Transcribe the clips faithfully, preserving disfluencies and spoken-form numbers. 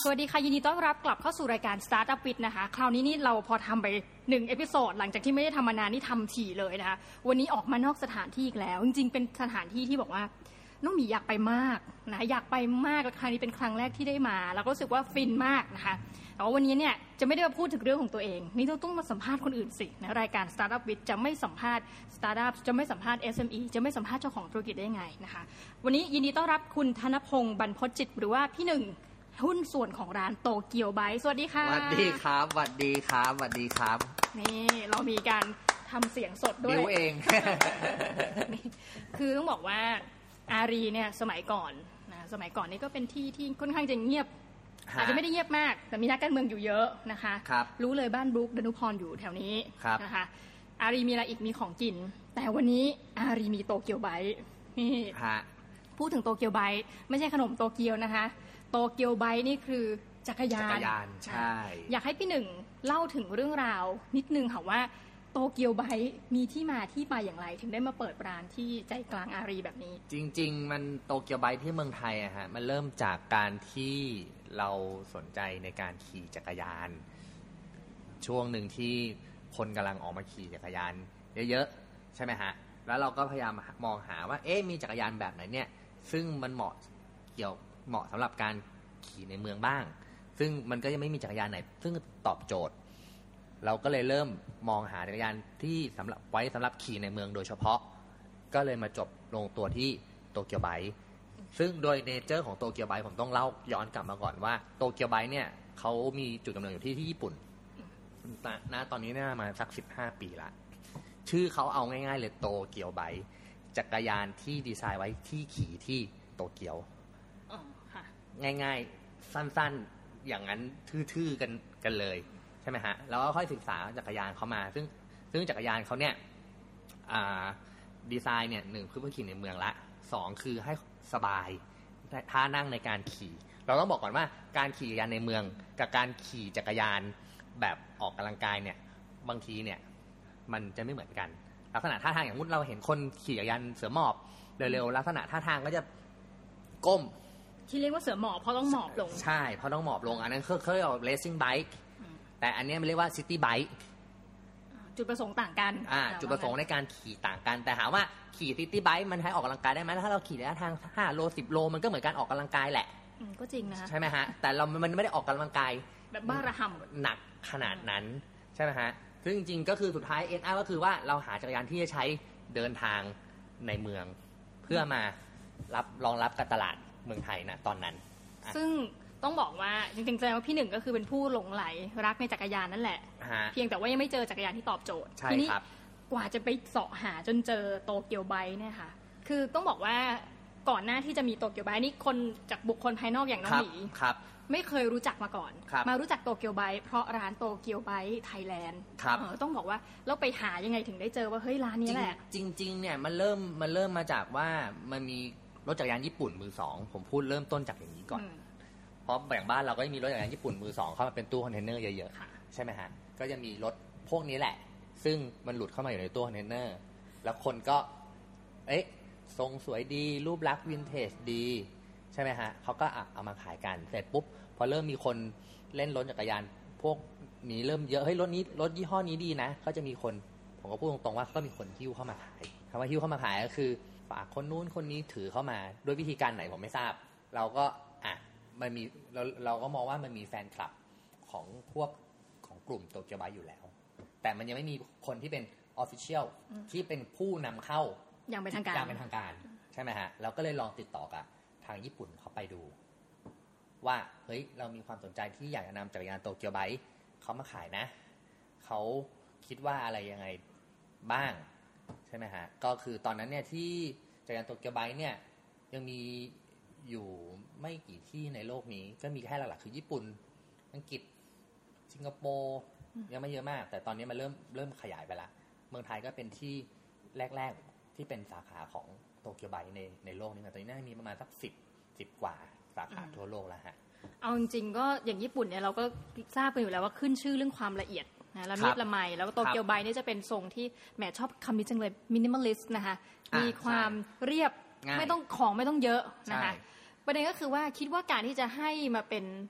วัสดีค่ะยินดีต้อนรับกลับเข้าสู่รายการ Startup With นะคะคราวนี้นี่เราพอทำไปหนึ่งเอพิโซดหลังจากที่ไม่ได้ทำมานานนี่ทำถี่เลยนะคะวันนี้ออกมานอกสถานที่อีกแล้วจริงๆเป็นสถานที่ที่บอกว่าน้องหมีอยากไปมากนะอยากไปมากและครั้งนี้เป็นครั้งแรกที่ได้มาแล้วก็รู้สึกว่าฟินมากนะคะแต่ว่าวันนี้เนี่ยจะไม่ได้มาพูดถึงเรื่องของตัวเองนี่เราต้องมาสัมภาษณ์คนอื่นสินะรายการ Startup With จะไม่สัมภาษณ์ Startup จะไม่สัมภาษณ์ เอส เอ็ม อี จะไม่สัมภาษณ์เจ้าของธุรกิจได้ยังไงนะคะวันนี้ยินดีต้อนรับคุณธนพงศ์บรรพตจิตหรือว่าพี่หนึ่งหุ้นส่วนของร้านโตเกียวไบต์สวัสดีค่ะสวัสดีครับสวัสดีครับสวัสดีครับนี่เรามีการทำเสียงสดด้วยบิวเองคือต้องบอกว่าอารีเนี่ยสมัยก่อนนะสมัยก่อนนี่ก็เป็นที่ที่ค่อนข้างจะเงียบอาจจะไม่ได้เงียบมากแต่มีนักการเมืองอยู่เยอะนะคะรู้เลยบ้านบรุ๊คดนุพรอยู่แถวนี้นะคะอารีมีอะไรอีกมีของกินแต่วันนี้อารีมีโตเกียวไบต์นี่พูดถึงโตเกียวไบต์ไม่ใช่ขนมโตเกียวนะคะโตเกียวไบต์นี่คือจักรยานจักรยานใช่อยากให้พี่หนึ่งเล่าถึงเรื่องราวนิดนึงค่ะว่าโตเกียวไบต์มีที่มาที่ไปอย่างไรถึงได้มาเปิดร้านที่ใจกลางอารีแบบนี้จริงๆมันโตเกียวไบต์ที่เมืองไทยอะฮะมันเริ่มจากการที่เราสนใจในการขี่จักรยานช่วงหนึ่งที่คนกำลังออกมาขี่จักรยานเยอะๆใช่ไหมฮะแล้วเราก็พยายามมองหาว่าเอ๊ะมีจักรยานแบบไหนเนี่ยซึ่งมันเหมาะเกี่ยวเหมาะสำหรับการขี่ในเมืองบ้างซึ่งมันก็ยังไม่มีจักรยานไหนซึ่งตอบโจทย์เราก็เลยเริ่มมองหาจักรยานที่สำหรับไว้สำหรับขี่ในเมืองโดยเฉพาะก็เลยมาจบลงตัวที่โตเกียวไบต์ซึ่งโดยเนเจอร์ของโตเกียวไบต์ผมต้องเล่าย้อนกลับมาก่อนว่าโตเกียวไบต์เนี่ยเขามีจุดกำเนิดอยู่ที่ที่ญี่ปุ่นณตอนนี้น่ามาสักสิบห้าปีละชื่อเขาเอาง่ายๆเลยโตเกียวไบต์จักรยานที่ดีไซน์ไว้ที่ขี่ที่โตเกียวง่ายๆสั้นๆอย่างนั้นทื่อๆกันกันเลยใช่ไหมฮะแล้วก็ค่อยศึกษาจักรยานเขามาซึ่งซึ่งจักรยานเขาเนี่ยดีไซน์เนี่ยหนึ่งคือเพื่อขี่ในเมืองละสองคือให้สบายท่านั่งในการขี่เราต้องบอกก่อนว่าการขี่จักรยานในเมืองกับการขี่จักรยานแบบออกกำลังกายเนี่ยบางทีเนี่ยมันจะไม่เหมือนกันลักษณะท่าทางอย่างมุดเราเห็นคนขี่จักรยานเสือหมอบเร็วๆลักษณะท่าทางก็จะก้มที่เรียกว่าเสือหมอบเพราะต้องหมอบลงใช่เพราะต้องหมอบลงอันนั้นเขาเขาเรียกว่า racing bike แต่อันนี้มันเรียกว่า city bike จุดประสงค์ต่างกันอ่าจุดประสงค์ในการขี่ต่างกันแต่ถามว่าขี่ city bike มันให้ออกกำลังกายได้ไหมถ้าเราขี่ระยะทางห้าโลสิบโลมันก็เหมือนการออกกำลังกายแหละก็จริงนะใช่ไหมฮะแต่เรามันไม่ได้ออกกำลังกายแบบบ้าระห่ำหนักขนาดนั้นใช่ไหมฮะซึ่งจริงๆก็คือสุดท้าย end up ก็คือว่าเราหาจักรยานที่จะใช้เดินทางในเมืองเพื่อมารับรองรับกับตลาดเมืองไทยนะตอนนั้นซึ่งต้องบอกว่าจริงๆแสดงว่าพี่หนึ่งก็คือเป็นผู้หลงไหลรักในจักรยานนั่นแหละเพียงแต่ว่ายังไม่เจอจักรยานที่ตอบโจทย์ทีนี้กว่าจะไปเสาะหาจนเจอโตเกียวไบต์เนี่ยค่ะคือต้องบอกว่าก่อนหน้าที่จะมีโตเกียวไบต์นี่คนจากบุคคลภายนอกอย่างน้องหมีไม่เคยรู้จักมาก่อนมารู้จักโตเกียวไบต์เพราะร้านโตเกียวไบต์ไทยแลนด์ต้องบอกว่าแล้วไปหายังไงถึงได้เจอว่าเฮ้ยร้านนี้แหละจริงๆเนี่ยมันเริ่มมันเริ่มมาจากว่ามันมีรถจักรยานญี่ปุ่นมือสองผมพูดเริ่มต้นจากอย่างนี้ก่อนเพราะอย่างบ้านเราก็มีรถจักรยานญี่ปุ่นมือสองเข้ามาเป็นตู้คอนเทนเนอร์เยอะๆใช่ไหมฮะก็จะมีรถพวกนี้แหละซึ่งมันหลุดเข้ามาอยู่ในตู้คอนเทนเนอร์แล้วคนก็เอ๊ะทรงสวยดีรูปลักษณ์วินเทจดีใช่ไหมฮะเขาก็เอามาขายกันเสร็จปุ๊บพอเริ่มมีคนเล่นรถจักรยานพวกนี้เริ่มเยอะเฮ้ยรถนี้รถยี่ห้อนี้ดีนะก็จะมีคนผมก็พูดตรงๆว่าก็มีคนหิ้วเข้ามาขายคำว่าหิ้วเข้ามาขายก็คือฝากคนนู้นคนนี้ถือเข้ามาด้วยวิธีการไหนผมไม่ทราบเราก็อ่ะมันมีเราเราก็มองว่ามันมีแฟนคลับของพวกของกลุ่มโตเกียวไบต์อยู่แล้วแต่มันยังไม่มีคนที่เป็นออฟฟิเชียลที่เป็นผู้นำเข้าอย่างเป็นทางการอย่างเป็นทางการใช่ไหมฮะเราก็เลยลองติดต่อกับทางญี่ปุ่นเขาไปดูว่าเฮ้ยเรามีความสนใจที่อยากจะนำจักรยานโตเกียวไบต์เขามาขายนะเขาคิดว่าอะไรยังไงบ้างใช่ไหมฮะก็คือตอนนั้นเนี่ยที่จักรยานโตเกียวไบต์เนี่ยยังมีอยู่ไม่กี่ที่ในโลกนี้ก็มีแค่หลักๆคือญี่ปุ่นอังกฤษสิงคโปร์ยังไม่เยอะมากแต่ตอนนี้มันเริ่มเริ่มขยายไปละเมืองไทยก็เป็นที่แรกๆที่เป็นสาขาของโตเกียวไบต์ในในโลกนี้ตอนนี้น่าจะมีประมาณสักสิบ สิบกว่าสาขาทั่วโลกแล้วฮะเอาจริงๆก็อย่างญี่ปุ่นเนี่ยเราก็ทราบกันอยู่แล้วว่าขึ้นชื่อเรื่องความละเอียดนะละเมียดละไมแล้วก็โตเกียวไบต์นี่จะเป็นทรงที่แหมชอบคำนี้จังเลยมินิมอลิสต์นะคะมีความเรียบไม่ต้องของไม่ต้องเยอะนะคะประเด็นก็คือว่าคิดว่าการที่จะให้มาเป็น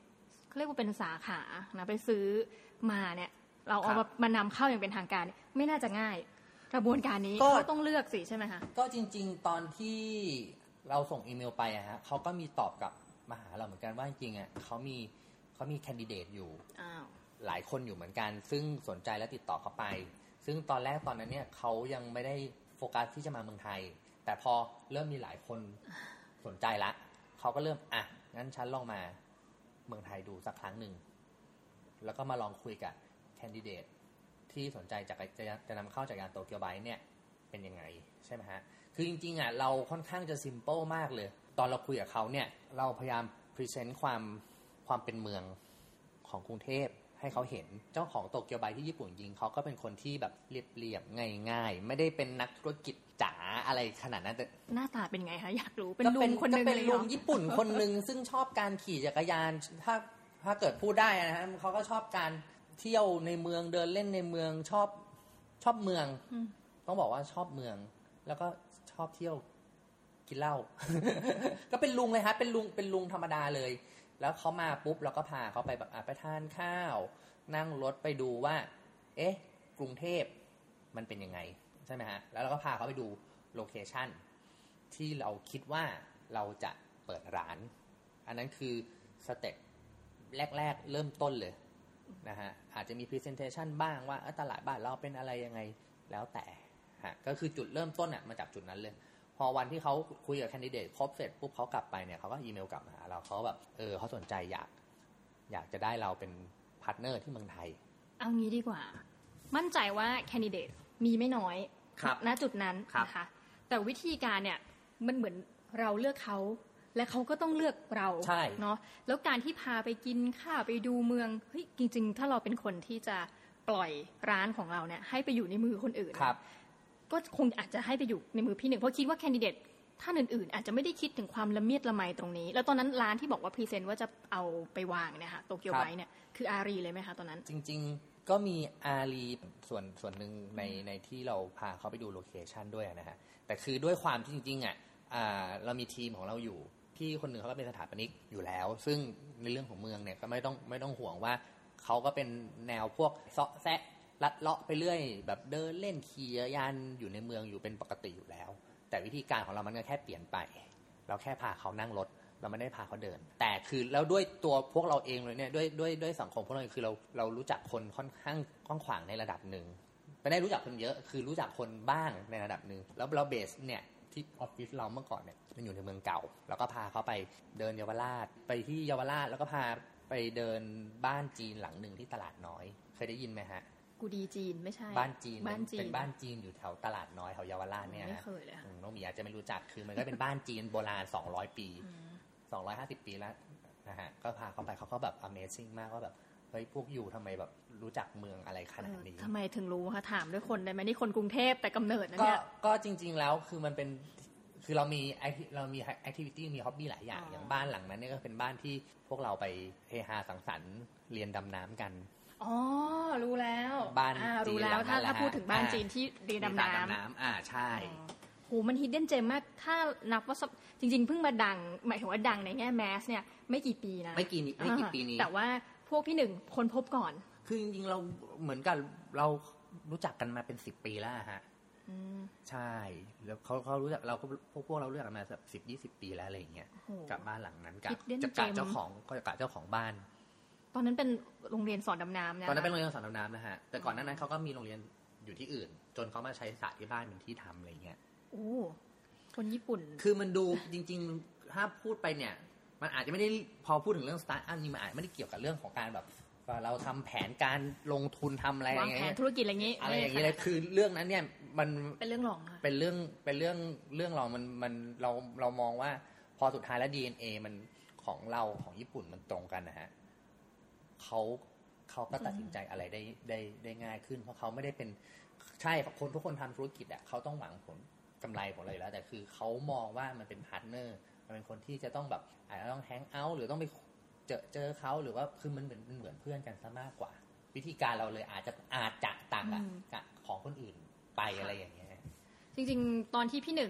เขาเรียกว่าเป็นสาขานะไปซื้อมาเนี่ยเราเอามามานำเข้าอย่างเป็นทางการไม่น่าจะง่ายกระบวนการนี้เขาต้องเลือกสิใช่ไหมคะก็จริงๆตอนที่เราส่งอีเมลไปอะฮะเขาก็มีตอบกลับมาหาเราเหมือนกันว่าจริงๆอะเขามีเขามีแคนดิเดตอยู่หลายคนอยู่เหมือนกันซึ่งสนใจและติดต่อเขาไปซึ่งตอนแรกตอนนั้นเนี่ยเขายังไม่ได้โฟกัสที่จะมาเมืองไทยแต่พอเริ่มมีหลายคนสนใจละเขาก็เริ่มอ่ะงั้นฉันลองมาเมืองไทยดูสักครั้งหนึ่งแล้วก็มาลองคุยกับแคนดิเดตที่สนใจจะจะจะนำเข้าจากยานโตเกียวไบค์เนี่ยเป็นยังไงใช่ไหมฮะคือจริงๆอ่ะเราค่อนข้างจะซิมเปิลมากเลยตอนเราคุยกับเขาเนี่ยเราพยายามพรีเซนต์ความความเป็นเมืองของกรุงเทพให้เขาเห็นเจ้าของโตเกียวไบค์ที่ญี่ปุ่นจริงเขาก็เป็นคนที่แบบเรียบๆง่ายๆไม่ได้เป็นนักธุรกิจจ๋าอะไรขนาดนั้นแต่หน้าตาเป็นไงคะอยากรู้เป็นลุงคนนึงเลยเหรอก็เป็นลุงญี่ปุ่นคนนึงซึ่งชอบการขี่จักรยานถ้าถ้าเกิดพูดได้นะฮะเขาก็ชอบการเที่ยวในเมืองเดินเล่นในเมืองชอบชอบเมืองต้องบอกว่าชอบเมืองแล้วก็ชอบเที่ยวกินเหล้า ก็เป็นลุงเลยฮะเป็นลุงเป็นลุงธรรมดาเลยแล้วเขามาปุ๊บเราก็พาเขาไปแบบไปทานข้าวนั่งรถไปดูว่าเอ๊ะกรุงเทพมันเป็นยังไงใช่ไหมฮะแล้วเราก็พาเขาไปดูโลเคชั่นที่เราคิดว่าเราจะเปิดร้านอันนั้นคือสเต็ปแรกๆเริ่มต้นเลยนะฮะอาจจะมี presentation บ้างว่าตลาดบ้านเราเป็นอะไรยังไงแล้วแต่ฮะก็คือจุดเริ่มต้นอ่ะมาจากจุดนั้นเลยพอวันที่เขาคุยกับแคนดิเดตครบเสร็จปุ๊บเขากลับไปเนี่ยเขาก็อีเมลกลับมาหาเราเขาแบบเออเขาสนใจอยากอยากจะได้เราเป็นพาร์ทเนอร์ที่เมืองไทยเอางี้ดีกว่ามั่นใจว่าแคนดิเดตมีไม่น้อยณจุดนั้นนะคะแต่วิธีการเนี่ยมันเหมือนเราเลือกเขาและเขาก็ต้องเลือกเราเนาะแล้วการที่พาไปกินข้าวไปดูเมืองเฮ้ยจริงๆถ้าเราเป็นคนที่จะปล่อยร้านของเราเนี่ยให้ไปอยู่ในมือคนอื่นก็คงอาจจะให้ไปอยู่ในมือพี่หนึ่งเพราะคิดว่าแคนดิเดตท่านอื่นๆอาจจะไม่ได้คิดถึงความละเมียดละไมตรงนี้แล้วตอนนั้นร้านที่บอกว่าพรีเซนต์ว่าจะเอาไปวางเนี่ยค่ะโตเกียวไบค์เนี่ยคืออารีเลยไหมคะตอนนั้นจริงๆก็มีอารีส่วนส่วนหนึ่งในในที่เราพาเขาไปดูโลเคชั่นด้วยนะฮะแต่คือด้วยความที่จริงๆอ่ะเรามีทีมของเราอยู่พี่คนหนึ่งเขาก็เป็นสถาปนิกอยู่แล้วซึ่งในเรื่องของเมืองเนี่ยก็ไม่ต้องไม่ต้องห่วงว่าเขาก็เป็นแนวพวกเซาะแซะลัดเลาะไปเรื่อยแบบเดินเล่นขี่จักรยานอยู่ในเมืองอยู่เป็นปกติอยู่แล้วแต่วิธีการของเรามันก็แค่เปลี่ยนไปเราแค่พาเขานั่งรถเราไม่ได้พาเขาเดินแต่คือแล้วด้วยตัวพวกเราเองเลยเนี่ยด้วยด้วยด้วยสังคมพวกเราคือเราเรารู้จักคนค่อนข้างกว้างขวางในระดับหนึ่งไม่ได้รู้จักคนเยอะคือรู้จักคนบ้างในระดับหนึ่งแล้วเราเบสเนี่ยที่ออฟฟิศเราเมื่อก่อนเนี่ยมันอยู่ในเมืองเก่าแล้วก็พาเขาไปเดินเยาวราชไปที่เยาวราชแล้วก็พาไปเดินบ้านจีนหลังหนึ่งที่ตลาดน้อยเคยได้ยินไหมฮะกูดีจีนไม่ใช่บ้านจีนเป็นบ้านจีนอยู่แถวตลาดน้อยแถวเยาวราชเนี่ยไม่เคยเลยน้องหมีอาจจะไม่รู้จักคือมันก็เป็นบ้านจีนโบราณสองร้อยปีสองร้อยห้าสิบปีแล้วนะฮะก็พาเขาไปเขาก็แบบ Amazing มากว่าแบบเฮ้ยพวกอยู่ทำไมแบบรู้จักเมืองอะไรขนาดนี้ทำไมถึงรู้คะถามด้วยคนได้ไหมนี่คนกรุงเทพแต่กำเนิดนะเนี่ยก็จริงๆแล้วคือมันเป็นคือเรามีเรามีแอคทิวิตี้มีฮ็อบบี้หลายอย่างอย่างบ้านหลังนั้นเนี่ยก็เป็นบ้านที่พวกเราไปเฮฮาสังสรรค์เรียนดำน้ำกันอ๋อรู้แล้วบ้านรู้แล้วถ้าถ้าพูดถึงบ้านจีนที่เรียนดำน้ำอ่าใช่โหมันฮิดเด้นเจมมากถ้านับว่าจริงๆเพิ่งมาดังหมายถึงว่าดังในแง่แมสเนี่ยไม่กี่ปีนะไม่กี่ไม่กี่ปีนี้แต่ว่าพวกพี่หนึ่งคนพบก่อนคือจริงๆเราเหมือนกันเรารู้จักกันมาเป็นสิบปีแล้วฮะใช่แล้วเขาเขารู้จักเราก็พวกพวกเรารู้จักกันมาสิบยี่สิบปีแล้วอะไรอย่างเงี้ยกับบ้านหลังนั้นกับกับเจ้าของก็กับเจ้าของบ้านตอนนั้นเป็นโรงเรียนสอนดำน้ำนะตอนนั้นเป็นโรงเรียนสอนดำน้ำนะฮะแต่ก่อนหน้านั้นเขาก็มีโรงเรียนอยู่ที่อื่นจนเขามาใช้สระที่บ้านเป็นที่ทำอะไรเงี้ยโอ้คนญี่ปุ่นคือมันดูจริงๆถ้าพูดไปเนี่ยมันอาจจะไม่ได้พอพูดถึงเรื่องสตาร์ทอัพนี่มันอาจไม่ได้เกี่ยวกับเรื่องของการแบบเราทำแผนการลงทุนทำอะไรอย่างเงี้ยวางแผนธุรกิจอะไรอย่างงี้อะไรอย่างเงี้ยเลยคือเรื่องนั้นเนี่ยมันเป็นเรื่องรองค่ะเป็นเรื่องเป็นเรื่องเรื่องรองมันมันเราเรามองว่าพอสุดท้ายแล้ว ดี เอ็น เอ มันของเราของญี่ปุ่นมันตรงกันนะฮะเขาเขาก็ตัดสินใจอะไรได้ได้ได้ง่ายขึ้นเพราะเขาไม่ได้เป็นใช่คนทุกคนทำธุรกิจอ่ะเขาต้องหวังผลกำไรผลอะไรแล้วแต่คือเขามองว่ามันเป็นพาร์ทเนอร์มันเป็นคนที่จะต้องแบบอาจจะต้องแฮงเอาท์หรือต้องไปเจอเจอเขาหรือว่าคือมันเหมือนเหมือนเพื่อนกันซะมากกว่าวิธีการเราเลยอาจจะอาจจะต่างกับของคนอื่นไปอะไรอย่างเงี้ยจริงๆตอนที่พี่หนึ่ง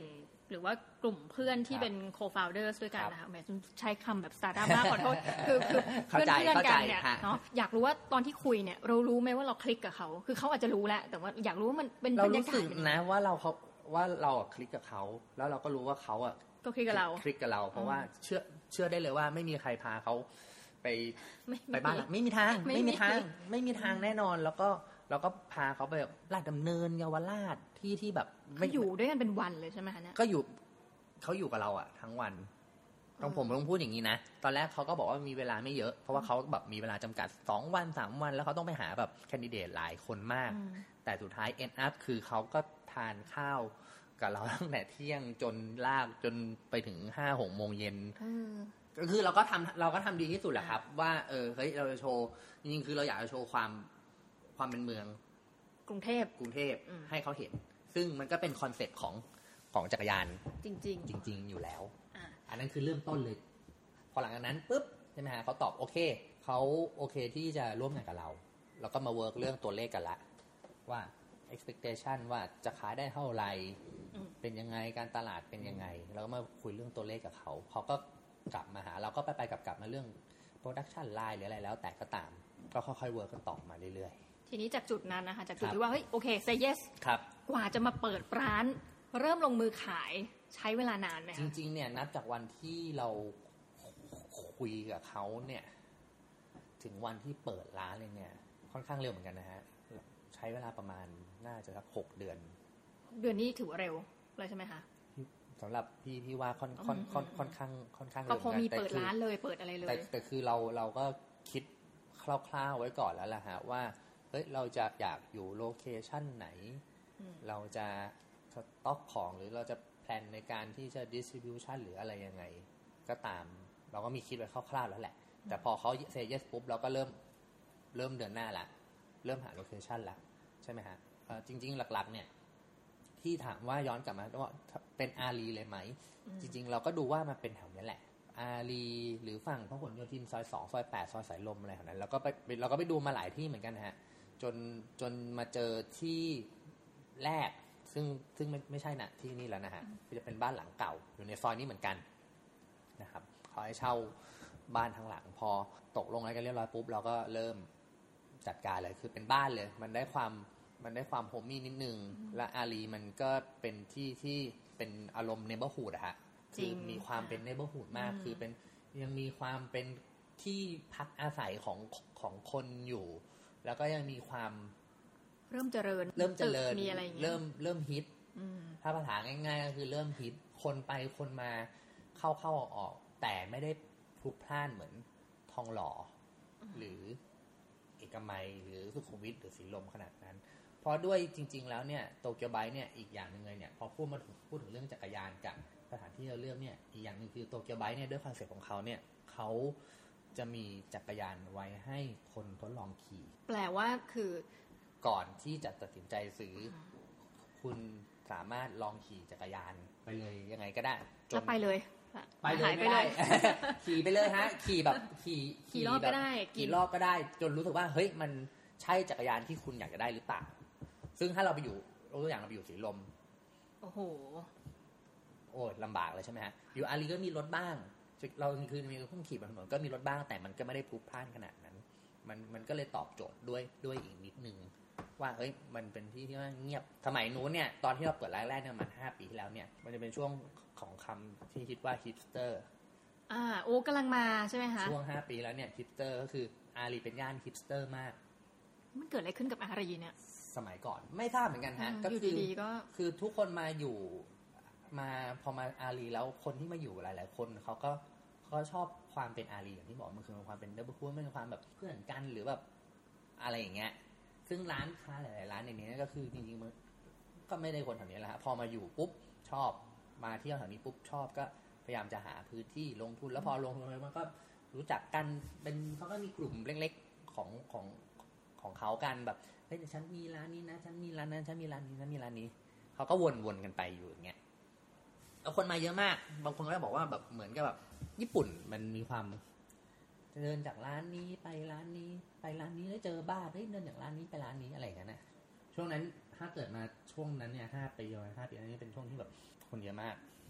หรือว่ากลุ่มเพื่อนที่เป็น co-founders ด้วยกันนะคะแหมใช้คำแบบสตาร์ทอัพมากขอโทษคือคือเพื่อนเพื่อนกันเนี่ยเนาะอยากรู้ว่าตอนที่คุยเนี่ยเรารู้ไหมว่าเราคลิกกับเขาคือเขาอาจจะรู้แหละแต่ว่าอยากรู้ว่ามันเป็นบรรยากาศเรารู้สึกนะว่าเราเขาว่าเราคลิกกับเขาแล้วเราก็รู้ว่าเขาอ่ะก็คลิกกับเราคลิกกับเราเพราะว่าเชื่อเชื่อได้เลยว่าไม่มีใครพาเขาไปไปบ้านไม่มีทางไม่มีทางไม่มีทางแน่นอนแล้วก็เราก็พาเขาไปลาดดำเนินเยาวราชที่ที่แบบไม่อยู่ด้วยกันเป็นวันเลยใช่ไหมคะเนี่ยก็อยู่เขาอยู่กับเราอะทั้งวันต้องผมต้องพูดอย่างนี้นะตอนแรกเขาก็บอกว่ามีเวลาไม่เยอะเพราะว่าเขาแบบมีเวลาจำกัดสองวันสามวันแล้วเขาต้องไปหาแบบแคนดิเดตหลายคนมากแต่สุดท้าย end up คือเขาก็ทานข้าวกับเราตั้งแต่เที่ยงจนลากจนไปถึงห้าหกโมงเย็นก็คือเราก็ทำเราก็ทำดีที่สุดแหละครับว่าเออเฮ้ยเราจะโชว์จริงๆคือเราอยากจะโชว์ความความเป็นเมืองกรุงเทพกรุงเทพให้เขาเห็นซึ่งมันก็เป็นคอนเซ็ปต์ของของจักรยานจริงๆจริงๆอยู่แล้ว อ, อันนั้นคือเริ่มต้นเลยพอหลังจากนั้นปุ๊บใช่ไหมฮะเขาตอบโอเคเขาโอเคที่จะร่วมงานกับเราแล้วก็มาเวิร์กเรื่องตัวเลขกันละว่า expectation ว่าจะขายได้เท่าไหร่เป็นยังไงการตลาดเป็นยังไงแล้วก็มาคุยเรื่องตัวเลขกับเขาเขาก็กลับมาหาเราก็ไปไปกลับๆมาเรื่อง production line หรืออะไรแล้วแต่ก็ตามก็ค่อยๆเวิร์กกันต่อมาเรื่อยๆทีนี้จากจุดนั้นนะคะจากจุดที่ว่าเฮ้ยโอเค say yes ครับกว่าจะมาเปิดร้านเริ่มลงมือขายใช้เวลานานไหมคะจริงๆเนี่ยนับจากวันที่เราคุยกับเขาเนี่ยถึงวันที่เปิดร้านเลยเนี่ยค่อนข้างเร็วเหมือนกันนะฮะใช้เวลาประมาณน่าจะสักหกเดือนเดือนนี้ถือว่าเร็วเลยใช่ไหมคะสำหรับพี่พี่ว่าค่อนค่อนค่อนค่อนข้างค่อนข้างเร็วก็พอมีเปิดร้านเลยเปิดอะไรเลยแต่แต่คือเราเราก็คิดคร่าวๆไว้ก่อนแล้วล่ะฮะว่าเฮ้ยเราจะอยากอยู่โลเคชั่นไหนเราจะสต็อกของหรือเราจะแพลนในการที่จะ distribution หรืออะไรยังไงก็ตามเราก็มีคิดไว้คร่าวๆแล้วแหละแต่พอเขา say yes ปุ๊บเราก็เริ่มเริ่มเดินหน้าละเริ่มหาโลเคชั่นละใช่ไหมฮะจริงๆหลักๆเนี่ยที่ถามว่าย้อนกลับมาว่าเป็นอารีเลยไหมจริงๆเราก็ดูว่ามันเป็นแถวนี้แหละอารีหรือฝั่งพหลโยธินซอยสองซอยแปดซอยสายลมอะไรแถวนั้นเราก็ไปเราก็ไปดูมาหลายที่เหมือนกันนะฮะจนจนมาเจอที่แรกซึ่งซึ่งไม่ไม่ใช่นะที่นี่แล้วนะฮะจะเป็นบ้านหลังเก่าอยู่ในซอยนี้เหมือนกันนะครับเขาให้เช่าบ้านทั้งหลังพอตกลงอะไรกันเรียบร้อยปุ๊บเราก็เริ่มจัดการเลยคือเป็นบ้านเลยมันได้ความมันได้ความโฮมมี่นิดนึงและอารีมันก็เป็นที่ที่เป็นอารมณ์เนเบอร์ฮูดอะฮะคือมีความเป็นเนเบอร์ฮูดมากคือเป็นยังมีความเป็นที่พักอาศัยของของคนอยู่แล้วก็ยังมีความเริ่มเจริญเริ่มเจริญมีอะไรอย่างเงี้ยเริ่มเริ่มฮิตถ้าภาษาง่ายๆก็คือเริ่มฮิตคนไปคนมาเข้าเข้าออกแต่ไม่ได้พลุกพล่านเหมือนทองหล่อหรือเอกมัยหรือสุขุมวิทหรือสีลมขนาดนั้นเพราะด้วยจริงๆแล้วเนี่ยโตเกียวไบค์เนี่ยอีกอย่างนึงเลยเนี่ยพอพูดมาถึงพูดถึงเรื่องจักรยานกับสถานที่เราเลือกเนี่ยอีกอย่างนึงคือโตเกียวไบค์เนี่ยด้วยคอนเซ็ปต์ของเขาเนี่ยเขาจะมีจักรยานไว้ให้คนทดลองขี่แปลว่าคือก่อนที่จะตัดสินใจซื้อคุณสามารถลองขี่จักรยานไปเลยยังไงก็ได้จนไปเลยไปเลยไปเลยขี่ไปเลยฮะขี่แบบขี่ขี่รอบก็ได้ขี่รอบก็ได้จนรู้สึกว่าเฮ้ยมันใช่จักรยานที่คุณอยากจะได้หรือเปล่าซึ่งถ้าเราไปอยู่ตัวอย่างเราไปอยู่สีลมโอ้โหโอ้ลำบากเลยใช่ไหมฮะอยู่อารีก็มีรถบ้างเราคือมีเพิ่งขี่บนถนนก็มีรถบ้างแต่มันก็ไม่ได้พลุกพล่านขนาดนั้นมันมันก็เลยตอบโจทย์ด้วยด้วยอีกนิดนึงว่าเอ้ยมันเป็นที่ที่ว่าเงียบสมัยนู้นเนี่ยตอนที่เราเปิดแรกๆเนี่ยมันห้าปีที่แล้วเนี่ยมันจะเป็นช่วงของคำที่คิดว่าฮิปสเตอร์อ่าโอ้กำลังมาใช่ไหมคะช่วงห้าปีแล้วเนี่ยฮิปสเตอร์ก็คืออารีเป็นย่านฮิปสเตอร์มากมันเกิดอะไรขึ้นกับอารีเนี่ยสมัยก่อนไม่ทราบเหมือนกันฮะก็คือคือทุกคนมาอยู่มาพอมาอารีแล้วคนที่มาอยู่หลายๆคนเขาก็เขาชอบความเป็นอารีอย่างที่บอกมันคือความเป็นเนเบอร์ฮูดมันเป็นความแบบเพื่อนกันหรือแบบอะไรอย่างเงี้ยซึ่งร้านค้าหลายๆร้านในนี้ก็คือจริงๆมันก็ไม่ได้คนแถวนี้แหละฮะพอมาอยู่ปุ๊บชอบมาเที่ยวแถวนี้ปุ๊บชอบก็พยายามจะหาพื้นที่ลงทุนแล้วพอลงทุนไปมันก็รู้จักกันเป็นเขาก็มีกลุ่มเล็กๆของของของเขากันแบบเฮ้ยฉันมีร้านนี้นะฉันมีร้านนั้นฉันมีร้านนี้ฉันมีร้านนี้เขาก็วนๆกันไปอยู่อย่างเงี้ยแล้วคนมาเยอะมากบางคนก็บอกว่าแบบเหมือนกับแบบญี่ปุ่นมันมีความเดินจากร้านนี้ไปร้านนี้ไปร้านนี้แล้วเจอบ้านเฮ้ยเดินจากร้านนี้ไปร้านนี้อะไรอย่างเงี้ยนะช่วงนั้นถ้าเกิดมาช่วงนั้นเนี่ยห้าปีประมาณห้าปีนี้เป็นช่วงที่แบบคนเยอะมาก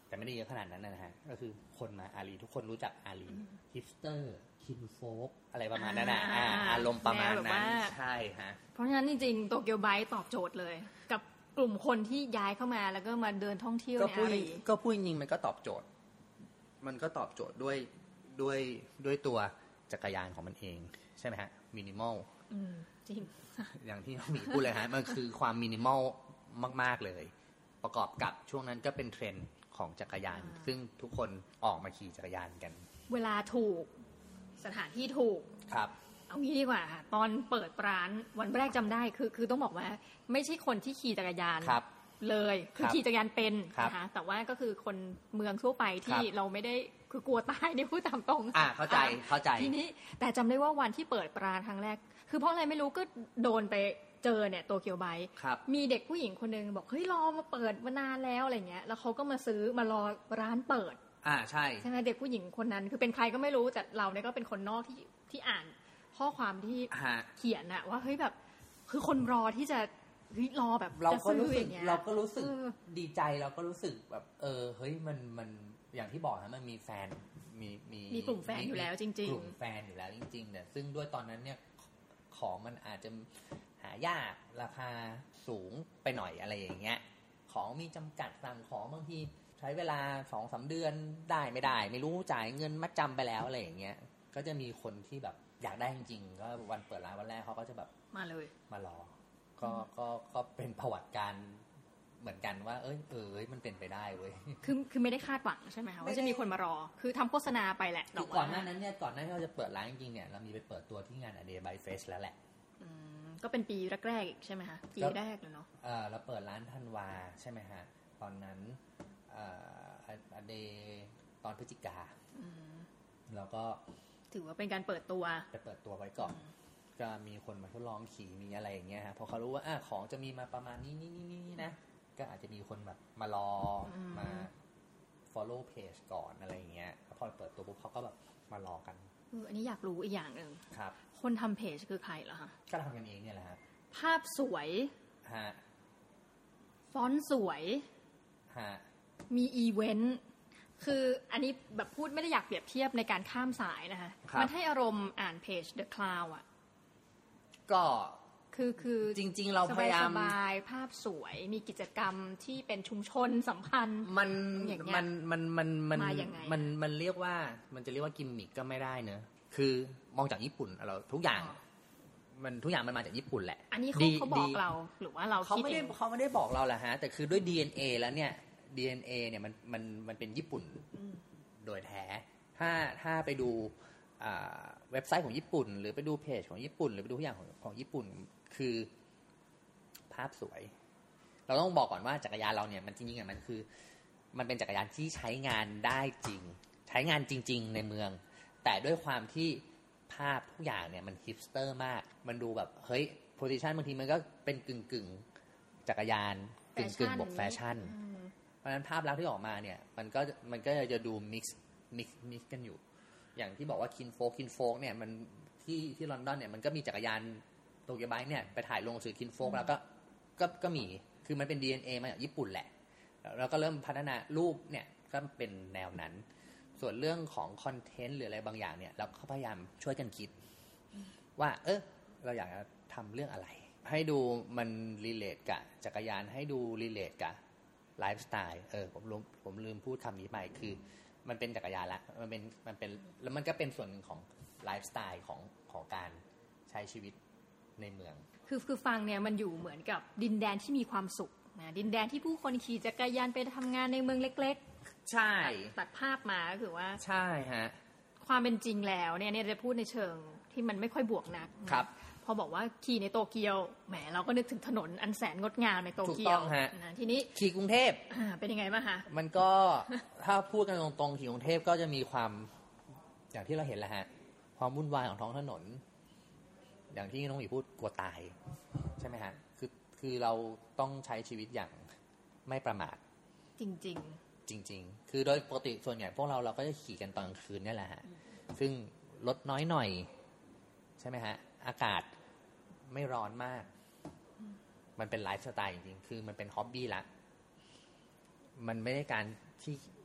แต่ไม่ได้เยอะขนาดนั้นนะฮะก็คือคนมาอารีทุกคนรู้จักอารีฮิปสเตอร์คินโฟกอะไรประมาณนั้นนะอารมณ์ประมาณนั้นใช่ฮะเพราะฉะนั้นจริงๆโตเกียวไบต์ตอบโจทย์เลยกับกลุ่มคนที่ย้ายเข้ามาแล้วก็มาเดินท่องเที่ยวในอารีก็พูดจริงๆมันก็ตอบโจทย์มันก็ตอบโจทย์ด้วยด้วยด้วยตัวจักรยานของมันเองใช่ไหมฮะมินิมอลจริงอย่างที่น้องหมีพูดเลยฮะมันคือความมินิมอลมากๆเลยประกอบกับช่วงนั้นก็เป็นเทรนด์ของจักรยานซึ่งทุกคนออกมาขี่จักรยานกันเวลาถูกสถานที่ถูกครับเอางี้ดีกว่าค่ะตอนเปิดร้านวันแรกจำได้คือคือต้องบอกว่าไม่ใช่คนที่ขี่จักรยานเลยคือขี่จักรยานเป็นนะคะแต่ว่าก็คือคนเมืองทั่วไปที่เราไม่ได้คือกลัวตายนี่พูดตามตรงอ่าเข้าใจเข้าใจทีนี้แต่จำได้ว่าวันที่เปิดร้านครั้งแรกคือเพราะอะไรไม่รู้ก็โดนไปเจอเนี่ยโตเกียวไบต์มีเด็กผู้หญิงคนนึงบอกเฮ้ยรอมาเปิดมานานแล้วอะไรเงี้ยแล้วเขาก็มาซื้อมารอร้านเปิดอ่าใช่ใช่ไหมเด็กผู้หญิงคนนั้นคือเป็นใครก็ไม่รู้แต่เราเนี่ยก็เป็นคนนอกที่ที่อ่านข้อความที่เขียนอะว่าเฮ้ยแบบคือคนรอที่จะรอแบบเราก็รู้สึกเราก็รู้สึกดีใจเราก็รู้สึกแบบเออเฮ้ยมันมันอย่างที่บอกนะมันมีแฟนมีมีมีกลุ่มแฟนอยู่แล้วจริงๆกลุ่มแฟนอยู่แล้วจริงๆเนี่ยซึ่งด้วยตอนนั้นเนี่ยของมันอาจจะหายากราคาสูงไปหน่อยอะไรอย่างเงี้ยของมีจำกัดสั่งของบางทีใช้เวลา สองถึงสาม เดือนได้ไม่ได้ไม่รู้จ่ายเงินมัดจำไปแล้วอะไรอย่างเงี้ยก็จะมีคนที่แบบอยากได้จริงๆก็วันเปิดร้านวันแรกเขาก็จะแบบมาเลยมารอก็ก็ก็เป็นประวัติการเหมือนกันว่าเอ้ยเออมันเป็นไปได้เว้ยคือคือไม่ได้คาดหวังใช่ไหมคะว่าจะมีคนมารอคือทำโฆษณาไปแหละคือก่อนหน้านั้นเนี่ยก่อนหน้าที่เราจะเปิดร้านจริงๆเนี่ยเรามีไปเปิดตัวที่งาน A Day by Fresh แล้วแหละก็เป็นปีแรกๆอีกใช่ไหมคะปีแรกเลยเนาะเออเราเปิดร้านธันวาใช่ไหมฮะตอนนั้นเอ่อ A Day ตอนพฤศจิกาแล้วก็ถือว่าเป็นการเปิดตัวจะเปิดตัวไว้ก่อนก็มีคนมาทดลองขี่มีอะไรอย่างเงี้ยฮะพอเขารู้ว่าอ่ะของจะมีมาประมาณนี้นี่นี่นี่นะก็อาจจะมีคนแบบมารอมา follow page ก่อนอะไรอย่างเงี้ยพอเปิดตัวปุ๊บเขาก็แบบมารอกันเอออันนี้อยากรู้อีกอย่างนึงครับคนทำเพจคือใครเหรอคะก็ทำกันเองเนี่ยแหละฮะภาพสวยฮะฟอนต์สวยฮะมีอีเวนต์คืออันนี้แบบพูดไม่ได้อยากเปรียบเทียบในการข้ามสายนะคะมันให้อารมณ์อ่านเพจ The Cloud อ่ะก็คือคือจริงๆเราพยายามสบายภาพสวยมีกิจกรรมที่เป็นชุมชนสัมพันธ์มันมันมันมันมันมันมันเรียกว่ามันจะเรียกว่ากิมมิคก็ไม่ได้เนอะคือมองจากญี่ปุ่นเราทุกอย่างมันทุกอย่างมันมาจากญี่ปุ่นแหละอันนี้เขาเขาบอกเราหรือว่าเราเขาไม่ได้เขาไม่ได้บอกเราแหละฮะแต่คือด้วย ดี เอ็น เอ แล้วเนี่ย ดี เอ็น เอ เนี่ยมันมันมันเป็นญี่ปุ่นโดยแท้ถ้าถ้าไปดูเว็บไซต์ของญี่ปุ่นหรือไปดูเพจของญี่ปุ่นหรือไปดูทุกอย่างของของญี่ปุ่นคือภาพสวยเราต้องบอกก่อนว่าจักรยานเราเนี่ยมันจริงๆอ่ะมันคือมันเป็นจักรยานที่ใช้งานได้จริงใช้งานจริงๆในเมืองแต่ด้วยความที่ภาพทุกอย่างเนี่ยมันฮิปสเตอร์มากมันดูแบบเฮ้ยโพสิชันบางทีมันก็เป็นกึ่งๆจักรยานกึ่งๆบวกแฟชั่นเพราะฉะนั้นภาพลักษณ์ที่ออกมาเนี่ยมันก็มันก็จะดูมิกซ์มิกซ์มิกซ์กันอยู่อย่างที่บอกว่าคินโฟกคินโฟกเนี่ยมันที่ที่ลอนดอนเนี่ยมันก็มีจักรยานโตเกียวไบค์เนี่ยไปถ่ายลงสื่อคินโฟกแล้วก็ก็ก็มีคือมันเป็น ดี เอ็น เอ มาจากญี่ปุ่นแหละแล้วก็เริ่มพัฒนารูปเนี่ยก็เป็นแนวนั้นส่วนเรื่องของคอนเทนต์หรืออะไรบางอย่างเนี่ยเราก็พยายามช่วยกันคิดว่าเออเราอยากจะทำเรื่องอะไรให้ดูมันรีเลทกับจักรยานให้ดูรีเลทกับไลฟ์สไตล์เออผมลืมผมลืมพูดคำนี้ไปคือมันเป็นจักรยานละมันเป็นมันเป็นแล้วมันก็เป็นส่วนหนึ่งของไลฟ์สไตล์ของของการใช้ชีวิตในเมืองคือคือฟังเนี่ยมันอยู่เหมือนกับดินแดนที่มีความสุขนะดินแดนที่ผู้คนขี่จักรยานไปทำงานในเมืองเล็กๆใช่ตัดภาพมาก็คือว่าใช่ฮะความเป็นจริงแล้วเนี่ยเนี่ยจะพูดในเชิงที่มันไม่ค่อยบวกนักครับพอบอกว่าขี่ในโตเกียวแหมเราก็นึกถึงถนนอันแสนงดงามในโตเกียวนะทีนี้ขี่กรุงเทพเป็นยังไงบ้างคะมันก็ถ้าพูดกันตรงๆขี่กรุงเทพก็จะมีความอย่างที่เราเห็นแหละฮะความวุ่นวายของท้องถนนอย่างที่น้องหมีพูดกลัวตายใช่ไหมฮะคือคือเราต้องใช้ชีวิตอย่างไม่ประมาทจริงๆจริงๆคือโดยปกติส่วนใหญ่พวกเราเราก็จะขี่กันตอนกลางคืนนี่แหละฮะซึ่งรถน้อยหน่อยใช่ไหมฮะอากาศไม่ร้อนมากมันเป็นไลฟ์สไตล์จริงๆคือมันเป็นฮ็อบบี้ละมันไม่ได้การที่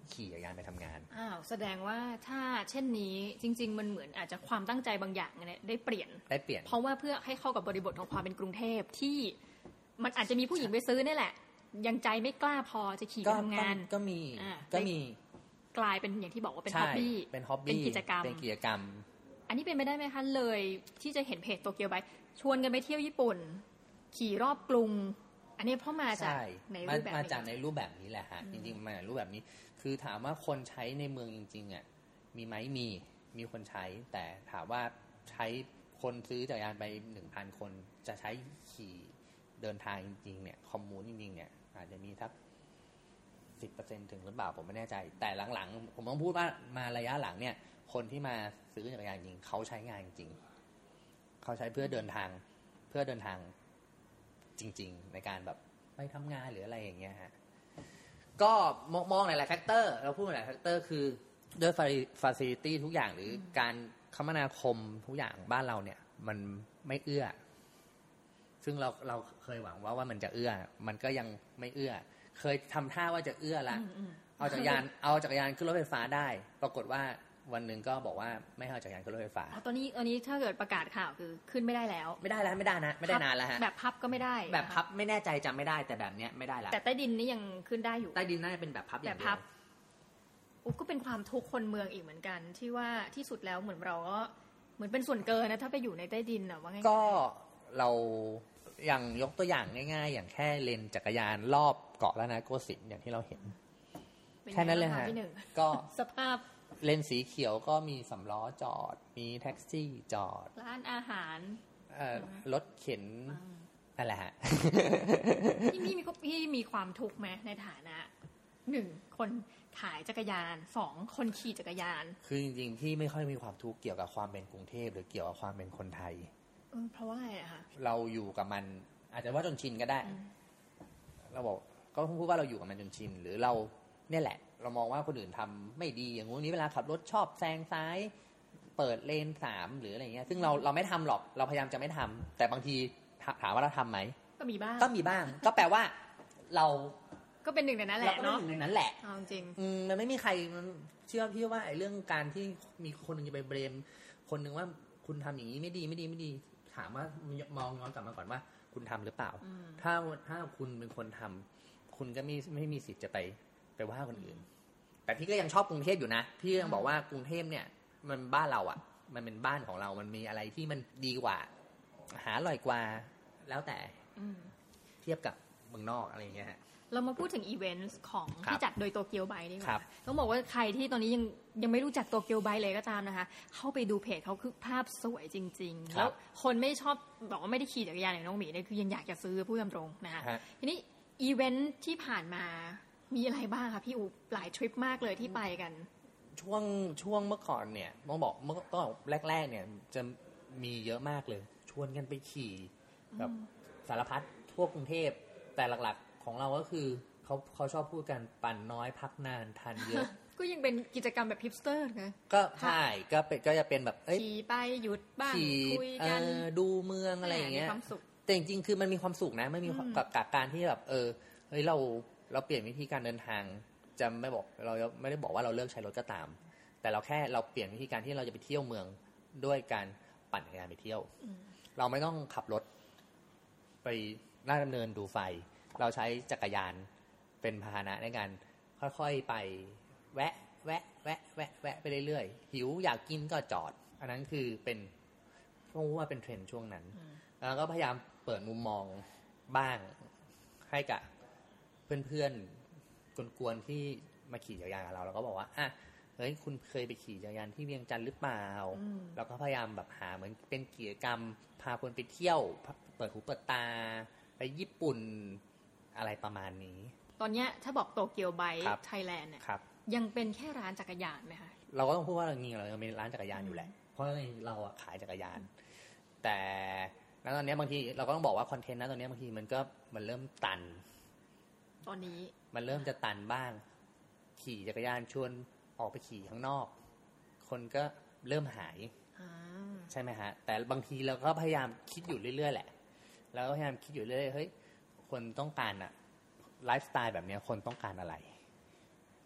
ขี่จักรยานไปทำงานอ้าวแสดงว่าถ้าเช่นนี้จริงๆมันเหมือนอาจจะความตั้งใจบางอย่างเนี่ยได้เปลี่ยนได้เปลี่ยนเพราะว่าเพื่อให้เข้ากับบริบทของความเป็นกรุงเทพที่มันอาจจะมีผู้หญิงไปซื้อนี่แหละยังใจไม่กล้าพอจะขี่ไปทำงานก็มีก็มีกลายเป็นอย่างที่บอกว่าเป็นฮ็อบบี้เป็นฮ็อบบี้เป็นกิจกรรมเป็นกิจกรรมอันนี้เป็นไปได้ไหมคะเลยที่จะเห็นเพจโตเกียวไบค์ชวนกันไปเที่ยวญี่ปุ่นขี่รอบกรุงอันนี้เพราะมาจากในรูปแบบมาจากในรูปแบบนี้แหละฮะจริงๆมาจากรูปแบบนี้คือถามว่าคนใช้ในเมืองจริงๆอ่ะมีไหมมีมีคนใช้แต่ถามว่าใช้คนซื้อจักรยานไป หนึ่งพัน คนจะใช้ขี่เดินทางจริงๆเนี่ยคอมมูนจริงๆเนี่ยอาจจะมีสัก สิบเปอร์เซ็นต์ ถึงหรือเปล่าผมไม่แน่ใจแต่หลังๆผมต้องพูดว่ามาระยะหลังเนี่ยคนที่มาซื้อจักรยานจริงเขาใช้งานจริงเขาใช้เพื่อเดินทางเพื่อเดินทางจริงๆในการแบบไปทำงานหรืออะไรอย่างเงี้ยฮะก็มองหลายๆแฟกเตอร์เราพูดหลายแฟกเตอร์คือด้วยฟาซิลิตี้ทุกอย่างหรือการคมนาคมทุกอย่างบ้านเราเนี่ยมันไม่เอื้อซึ่งเราเราเคยหวังว่าว่ามันจะเอื้อมันก็ยังไม่เอื้อเคยทำท่าว่าจะเอื้อละเอาจักรยานเอาจักรยานขึ้นรถไฟฟ้าได้ปรากฏว่าวันหนึ่งก็บอกว่าไม่เอาจักรยานขึ้นรถไฟฟ้าตอนนี้ตอนนี้ถ้าเกิดประกาศข่าวคือขึ้นไม่ได้แล้วไม่ได้แล้วไม่ได้นะไม่ได้นานแล้วฮะแบบพับก็ไม่ได้แบบพับไม่แน่ใจจำไม่ได้แต่แบบเนี้ยไม่ได้แล้วแต่ใต้ดินนี่ยังขึ้นได้อยู่ใต้ดินน่าจะเป็นแบบพับอย่างเดียวแบบพับอุ๊ก็เป็นความทุกข์คนเมืองอีกเหมือนกันที่ว่าที่สุดแล้วเหมือนเราก็เหมือนเป็นส่วนเกินนะถ้าไปอยู่ในใต้ดินอ่ะว่าไงก็เราอย่างยกตัวอย่างง่ายๆอย่างแค่เลนจักรยานรอบเกาะล้านนาโกสินทร์อย่างที่เราเห็นแค่นั้นเลยฮะก็สภาพเลนสีเขียวก็มีสำล้อจอดมีแท็กซี่จอดร้านอาหารเอ่อรถเข็นนั่นแหละฮะพี่มีพี่มีความทุกข์ไหมในฐานะหนึ่งคนขายจักรยานสองคนขี่จักรยานคือจริงๆพี่ไม่ค่อยมีความทุกข์เกี่ยวกับความเป็นกรุงเทพหรือเกี่ยวกับความเป็นคนไทยเพราะว่าอะไรอะคะเราอยู่กับมันอาจจะว่าจนชินก็ได้เราบอกก็ต้องพูดว่าเราอยู่กับมันจนชินหรือเราเนี่ยแหละเรามองว่าคนอื่นทำไม่ดีอย่างงู้นนี้เวลาขับรถชอบแซงซ้ายเปิดเลนสามหรืออะไรเงี้ยซึ่งเราเราไม่ทำหรอกเราพยายามจะไม่ทำแต่บางทีถามว่าเราทำไหมก็มีบ้างก็มีบ้างก็แปลว่าเราก็เป็นหนึ่งในนั้นแหละเนาะหนึ่งในนั้นแหละจริงอืมมันไม่มีใครมันเชื่อพี่ว่าไอ้เรื่องการที่มีคนนึงจะไปเบรมคนนึงว่าคุณทำอย่างนี้ไม่ดีไม่ดีไม่ดีถามว่ามองย้อนกลับมาก่อนว่าคุณทำหรือเปล่าถ้าถ้าคุณเป็นคนทำคุณก็ไม่ไม่มีสิทธิ์จะไปไปว่าคนอื่นแต่พี่ก็ยังชอบกรุงเทพอยู่นะพี่ยังบอกว่ากรุงเทพเนี่ยมันบ้านเราอ่ะมันเป็นบ้านของเรามันมีอะไรที่มันดีกว่าหาอร่อยกว่าแล้วแต่เทียบกับเมืองนอกอะไรอย่างเงี้ยฮะเรามาพูดถึงอีเวนต์ของที่จัดโดยโตเกียวไบค์ดีกว่าต้องบอกว่าใครที่ตอนนี้ยังยังไม่รู้จักโตเกียวไบค์เลยก็ตามนะคะเข้าไปดูเพจเขาคือภาพสวยจริงๆแล้วคนไม่ชอบบอกว่าไม่ได้ขี่จักรยานอย่างน้องหมีเนี่ยคือยังอยากจะซื้อพูดตรงๆนะคะทีนี้อีเวนต์ที่ผ่านมามีอะไรบ้างคะพี่อู๋หลายทริปมากเลยที่ไปกันช่วงช่วงเมื่อก่อนเนี่ยต้องบอกเมื่อตอนแรกๆเนี่ยจะมีเยอะมากเลยชวนกันไปขี่แบบสารพัดทั่วกรุงเทพแต่หลักๆของเราก็คือเขาเขาชอบพูดกันปั่นน้อยพักนานทันเยอะก็ยังเป็นกิจกรรมแบบฮิปสเตอร์นะก็ใช่ก็เป็นก็จะเป็นแบบขี่ไปหยุดบ้างคุยกันดูเมืองอะไรอย่างเงี้ยแต่จริงๆคือมันมีความสุขนะไม่มีกับกับการที่แบบเออเฮ้ยเราเราเปลี่ยนวิธีการเดินทางจะไม่บอกเราไม่ได้บอกว่าเราเลิกใช้รถก็ตามแต่เราแค่เราเปลี่ยนวิธีการที่เราจะไปเที่ยวเมืองด้วยการปั่นจักรยานไปเที่ยวเราไม่ต้องขับรถไปลาดดำเนินดูไฟเราใช้จักรยานเป็นพาหนะในการค่อยๆไปแวะแวะแวะแวะแวะไปเรื่อยๆหิวอยากกินก็จอดอันนั้นคือเป็นเพราะว่าเป็นเทรนด์ช่วงนั้นแล้วก็พยายามเปิดมุมมองบ้างให้กับเพื่อนๆกวนๆที่มาขี่จักรยานกับเราเราก็บอกว่าอ่ะเฮ้ยคุณเคยไปขี่จักรยานที่เวียงจันทร์หรือเปล่าเราก็พยายามแบบหาเหมือนเป็นกิจกรรมพาคนไปเที่ยวเปิดหูเปิดตาไปญี่ปุ่นอะไรประมาณนี้ตอนนี้ถ้าบอกโตเกียวไบค์ไทยแลนด์เนี่ยยังเป็นแค่ร้านจักรยานไหมคะเราก็ต้องพูดว่าเราจริงๆเรายังมีร้านจักรยานอยู่แหละเพราะเราอะขายจักรยานแต่ณตอนนี้บางทีเราก็ต้องบอกว่าคอนเทนต์ณตอนนี้บางทีมันก็มันเริ่มตันตอนนี้มันเริ่มจะตันบ้างขี่จักรยานชวนออกไปขี่ข้างนอกคนก็เริ่มหายใช่ไหมฮะแต่บางทีเราก็พยายามคิดอยู่เรื่อยๆแหละแล้วพยายามคิดอยู่เรื่อยๆเฮ้ยคนต้องการอะไลฟ์สไตล์แบบนี้คนต้องการอะไร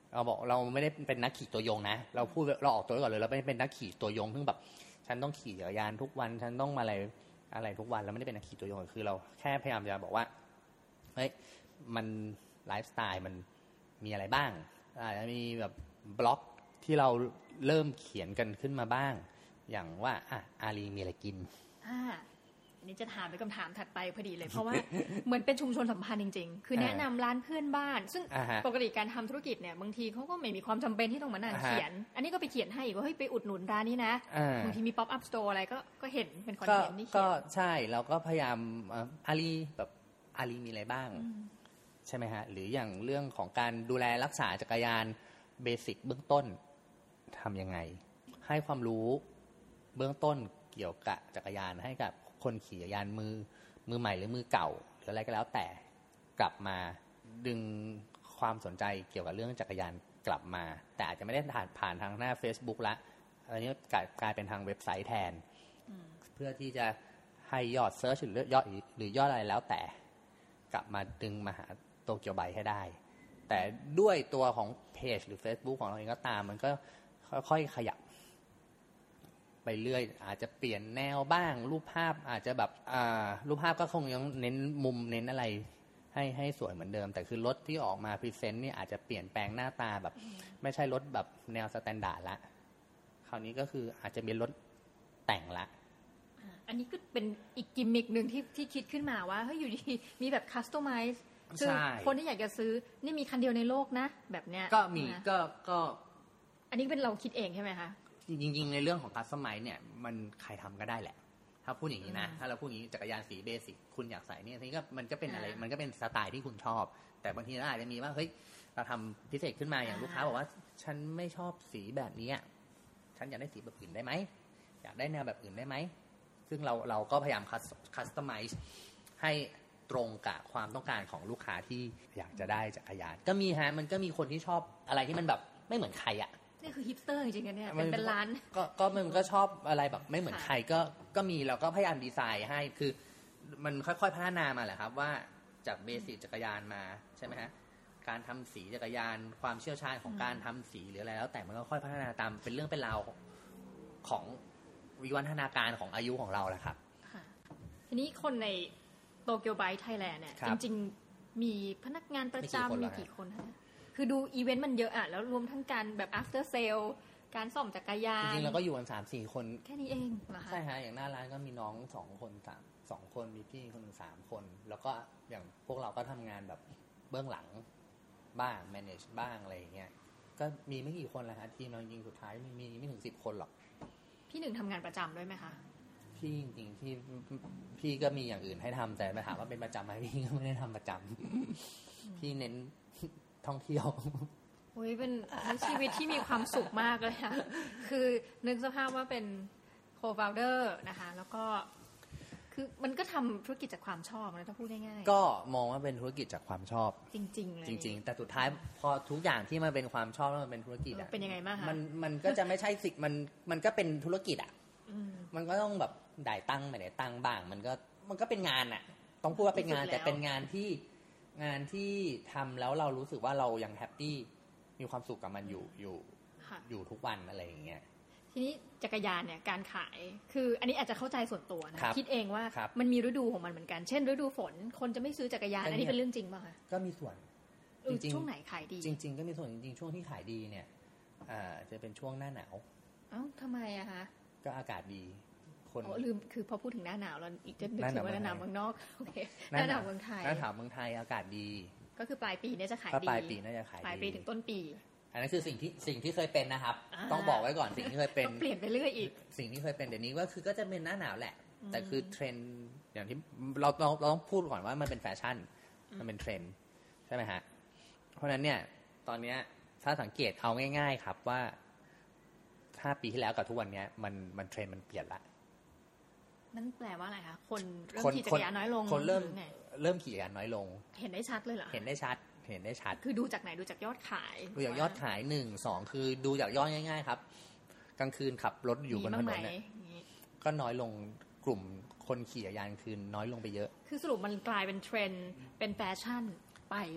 เราบอกเราไม่ได้เป็นนักขี่ตัวยงนะเราพูดเราออกตัวไว้ก่อนเลยเราไม่ได้เป็นนักขี่ตัวยงซึ่งแบบฉันต้องขี่จักรยานทุกวันฉันต้องมาอะไรอะไรทุกวันเราไม่ได้เป็นนักขี่ตัวยงคือเราแค่พยายามจะบอกว่าเฮ้ยมันไลฟ์สไตล์มันมีอะไรบ้างอาจจะมีแบบบล็อกที่เราเริ่มเขียนกันขึ้นมาบ้างอย่างว่าอ่ะอาลีมีอะไรกินอ่าอันนี้จะถามเป็นคำถามถัดไปพอดีเลยเพราะว่า เหมือนเป็นชุมชนสัมพันธ์จริงๆคือแนะนำร้านเพื่อนบ้านซึ่งปกติการทำธุรกิจเนี่ยบางทีเขาก็ไม่มีความจำเป็นที่ต้องมานั่งเขียนอันนี้ก็ไปเขียนให้อีกว่าเฮ้ยไปอุดหนุนร้านนี้นะบางทีมีป๊อปอัพสโตร์อะไรก็ก็เห็นเป็นคอนเทนต์นี่เขียนก็ใช่เราก็พยายามอาลีแบบอาลีมีอะไรบ้างใช่ไหมฮะหรืออย่างเรื่องของการดูแลรักษาจักรยานเบสิกเบื้องต้นทำยังไงให้ความรู้เบื้องต้นเกี่ยวกับจักรยานให้กับคนขี่จักรยานมือมือใหม่หรือมือเก่าหรืออะไรก็แล้วแต่กลับมาดึงความสนใจเกี่ยวกับเรื่องจักรยานกลับมาแต่อาจจะไม่ได้ผ่านผ่านทางหน้า Facebook ละอันนี้กลายเป็นทางเว็บไซต์แทนเพื่อที่จะให้ยอดเซิร์ชหรือยอดหรือยอดอะไรแล้วแต่กลับมาดึงมาหาโตเกียวไบค์ให้ได้แต่ด้วยตัวของเพจหรือ Facebook ของเราเองก็ตามมันก็ค่อยๆขยับไปเรื่อยอาจจะเปลี่ยนแนวบ้างรูปภาพอาจจะแบบอ่ารูปภาพก็คงยังเน้นมุมเน้นอะไรให้ให้สวยเหมือนเดิมแต่คือรถที่ออกมาพรีเซนต์นี่อาจจะเปลี่ยนแปลงหน้าตาแบบไม่ใช่รถแบบแนวสแตนดาร์ดละคราวนี้ก็คืออาจจะเป็นรถแต่งละอันนี้ก็เป็นอีกกิมมิคนึงที่ที่คิดขึ้นมาว่าเฮ้ยอยู่ดีมีแบบคัสตอมไมซ์คือคนที่อยากจะซื้อนี่มีคันเดียวในโลกนะแบบเนี้ยก็มีก็ก็อันนี้เป็นเราคิดเองใช่ไหมคะจริงๆในเรื่องของคัสตอมไมซ์เนี่ยมันใครทำก็ได้แหละถ้าพูดอย่างนี้นะถ้าเราพูดอย่างนี้จักรยานสีเบสิกคุณอยากใส่เนี่ยทีนี้ก็มันก็เป็นอะไรมันก็เป็นสไตล์ที่คุณชอบแต่บางทีอาจจะมีว่าเฮ้ยเราทำพิเศษขึ้นมาอย่างลูกค้าบอกว่าฉันไม่ชอบสีแบบนี้ฉันอยากได้สีแบบอื่นได้ไหมอยากได้แนวแบบอื่นได้ไหมซึ่งเราเราก็พยายามคัสตอมไมซ์ให้ตรงกับความต้องการของลูกค้าที่อยากจะได้จักรยานก็มีฮะมันก็มีคนที่ชอบอะไรที่มันแบบไม่เหมือนใครอ่ะนี่คือฮิปสเตอร์จริงๆเนี่ยเป็นเป็นร้านก็ก็มันก็ชอบอะไรแบบไม่เหมือนใครก็ก็มีเราก็พยายามดีไซน์ให้คือมันค่อยๆพัฒนามาแหละครับว่าจากเบสิกจักรยานมาใช่ไหมฮะการทำสีจักรยานความเชี่ยวชาญของการทำสีหรืออะไรแล้วแต่มันก็ค่อยพัฒนาตามเป็นเรื่องเป็นราวของวิวัฒนาการของอายุของเราแหละครับทีนี้คนในโตเกียวไบค์ไทยแลนด์เนี่ยจริงๆมีพนักงานประจำมีกี่คนคะคือดูอีเวนต์มันเยอะอ่ะแล้วรวมทั้งการแบบ after sale การซ่อมจักรยานจริงๆเราก็อยู่กัน สามสี่ คนแค่นี้เองเหรอคะใช่ฮะอย่างหน้าร้านก็มีน้องสองคนสาม สองคนมีพี่คนนึงสามคนแล้วก็อย่างพวกเราก็ทำงานแบบเบื้องหลังบ้าง manage บ้างอะไรอย่างเงี้ยก็มีไม่กี่คนแหละฮะทีมเราจริงสุดท้ายมีไม่ถึงสิบคนหรอกพี่หนึ่งทำงานประจำด้วยไหมคะพี่จริงๆพี่พี่ก็มีอย่างอื่นให้ทำแต่มาถามว่าเป็นประจำไหมพี่ก็ไม่ได้ทำประจำพี่เน้นท่องเที่ยวโอ้ยเป็นชีวิตที่มีความสุขมากเลยค่ะคือนึกสภาพว่าเป็นโคฟาวเดอร์นะคะแล้วก็คือมันก็ทำธุรกิจจากความชอบนะถ้าพูดง่ายๆก็มองว่าเป็นธุรกิจจากความชอบจริงๆเลยจริงๆแต่สุดท้ายพอทุกอย่างที่มันเป็นความชอบแล้วมันเป็นธุรกิจอ่ะเป็นยังไงบ้างคะมันมันก็จะไม่ใช่สิมันมันก็เป็นธุรกิจอ่ะมันก็ต้องแบบได้ตังค์ไม่ได้ตังค์บ้างมันก็มันก็เป็นงานอ่ะต้องพูดว่าเป็นงานแต่เป็นงานที่งานที่ทำแล้วเรารู้สึกว่าเรายังแฮปปี้มีความสุขกับมันอยู่อยู่อยู่ทุกวันอะไรอย่างเงี้ยทีนี้จักรยานเนี่ยการขายคืออันนี้อาจจะเข้าใจส่วนตัวนะคิดเองว่ามันมีฤดูของมันเหมือนกันเช่นฤดูฝนคนจะไม่ซื้อจักรยานอันนี้เป็นเรื่องจริงป่ะคะก็มีส่วนจริงๆช่วงไหนขายดีจริงๆก็มีส่วนจริงๆช่วงที่ขายดีเนี่ยอ่าจะเป็นช่วงหน้าหนาวเอ้าทำไมอะคะก็อากาศดีคนอ๋อลืมคือพอพูดถึงหน้าหนาวแล้วอีกจะนึกถึงว่าหน้าหนาวเมืองนอกโอเคหน้าหนาวเมืองไทยหน้าหนาวเมืองไทยอากาศดีก็คือปลายปีเนี่ยจะขายดีปลายปีน่าจะขายดีปลายปีถึงต้นปีอันนั้นคือสิ่งที่สิ่งที่เคยเป็นนะครับต้องบอกไว้ก่อนสิ่งที่เคยเป็นเปลี่ยนไปเรื่อยอีกสิ่งที่เคยเป็นเดี๋ยวนี้ก็คือก็จะเป็นหน้าหนาวแหละแต่คือเทรนด์อย่างที่เราเราเราต้องพูดก่อนว่ามันเป็นแฟชั่นมันเป็นเทรนด์ใช่ไหมฮะเพราะฉะนั้นเนี่ยตอนนี้ถ้าสังเกตเอาง่ายๆครับว่าห้าปีที่แล้วกับทุกวันนี้มันมันเทรนด์มันเปลี่ยนละนั่นแปลว่าอะไรคะคนเริ่มขี่จักรยานน้อยลงคนเริ่มเริ่มขี่จักรยานน้อยลงเห็นได้ชัดเลยเหรอเห็นได้ชัดเห็นได้ชัดคือดูจากไหนดูจากยอดขายดูจากยอดขายหนึ่งสองคือดูจากยอดง่ายๆครับกลางคืนขับรถอยู่บนถนนเนี่ยก็น้อยลงกลุ่มคนขี่จักรยานคืนน้อยลงไปเยอะคือสรุปมันกลายเป็นเทรนด์เป็นแฟชั่นไป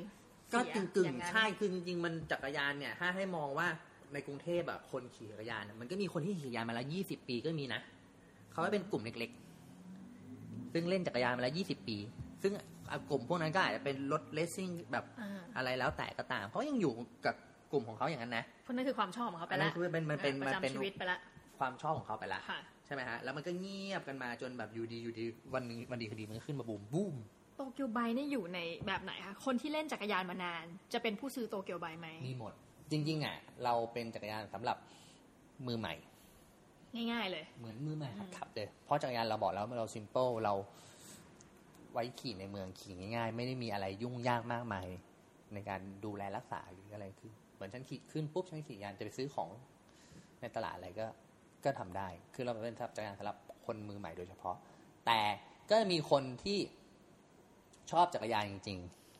ก็กึ่งกึ่งใช่คือจริงๆมันจักรยานเนี่ยถ้าให้มองว่าในกรุงเทพอะคนขี่จักรยานมันก็มีคนที่ขี่จักรยานมาแล้วยี่สิบปีก็มีนะเขาไม่เป็นกลุ่มเล็กๆซึ่งเล่นจักรยานมาแล้วยี่สิบปีซึ่งกลุ่มพวกนั้นก็อาจจะเป็นรถเลสซิ่งแบบอะไรแล้วแต่ก็ตามเขายังอยู่กับกลุ่มของเขาอย่างนั้นนะเพราะนั่นคือความชอบของเขาไปแล้วคือเป็นมันเป็นมันเป็นชีวิตไปแล้วความชอบของเขาไปแล้วใช่ไหมฮะแล้วมันก็เงียบกันมาจนแบบอยู่ดีอยู่ดีวันนึงวันดีคืนดีมันก็ขึ้นมาบูมบูมโตเกียวไบค์นี่อยู่ในแบบไหนคะคนที่เล่นจักรยานมานานจะเป็นผู้ซื้อโตเกียวไบค์ไหมมีหมดจริงๆอ่ะเราเป็นจักรยานสำหรับมือใหม่ง่ายๆเลยเหมือนมือใหม่ขับเลยเพราะจักรยานเราบอกแล้วเราซิมเปิลเราไว้ขี่ในเมืองขี่ง่ายๆไม่ได้มีอะไรยุ่งยากมากมายในการดูแลรักษาหรืออะไรคือเหมือนฉันขี่ขึ้นปุ๊บฉันขี่ยานจะไปซื้อของในตลาดอะไรก็ก็ทำได้คือเราเป็นจักรยานสำหรับคนมือใหม่โดยเฉพาะแต่ก็มีคนที่ชอบจักรยานจริง